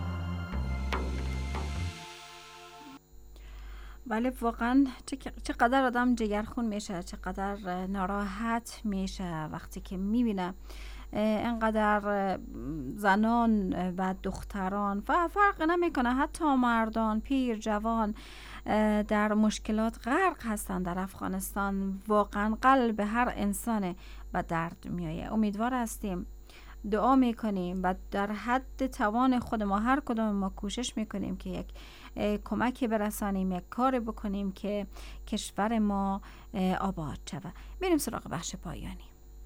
بله واقعا چقدر آدم جگرخون میشه، چقدر ناراحت میشه وقتی که میبینه اینقدر زنان و دختران و فرق نمیکنه، حتی مردان، پیر، جوان در مشکلات غرق هستن در افغانستان. واقعا قلب هر انسان به درد میایه. امیدوار هستیم، دعا میکنیم و در حد توان خود ما هر کدام ما کوشش میکنیم که یک کمکی برسانیم، یک کار بکنیم که کشور ما آباد شود. بریم سراغ بخش پایانی.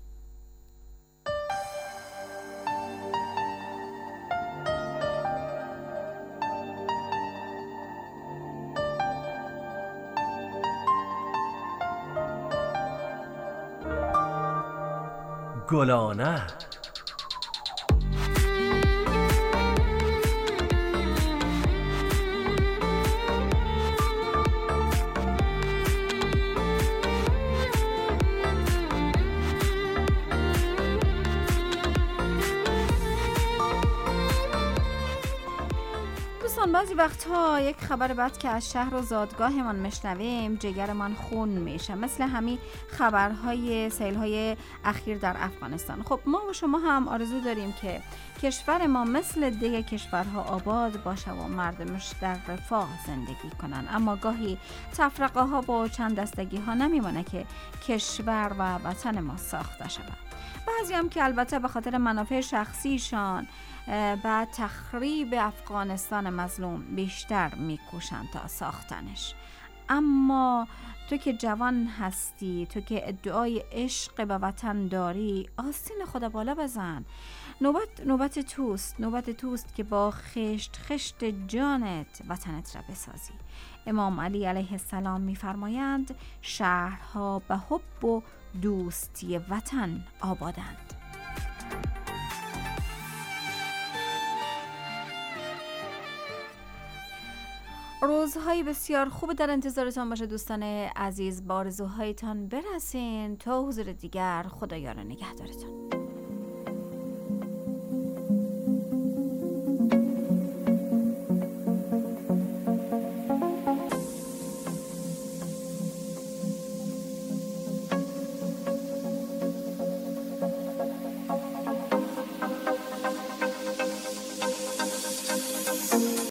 گلانه بعضی وقتها یک خبر بد که از شهر و زادگاهمان میشنویم جگرمان خون میشه، مثل همین خبرهای سیل‌های اخیر در افغانستان. خب ما و شما هم آرزو داریم که کشور ما مثل دیگه کشورها آباد باشه و مردمش در رفاه زندگی کنن، اما گاهی تفرقه ها و چند دستگی ها نمیمونه که کشور و وطن ما ساخته شود. بعضی هم که البته به خاطر منافع شخصیشان و تخریب افغانستان مظلوم بیشتر میکوشن تا ساختنش. اما تو که جوان هستی، تو که ادعای عشق به وطن داری، آستین خدا بالا بزن. نوبت توست که با خشت جانت وطنت را بسازی. امام علی علیه السلام میفرمایند شهرها به حب و دوستی وطن آبادند. روزهای بسیار خوب در انتظارتان باشه دوستان عزیز. با آرزوهایتان برسین تا حضور دیگر. خدایا را نگهدارتان.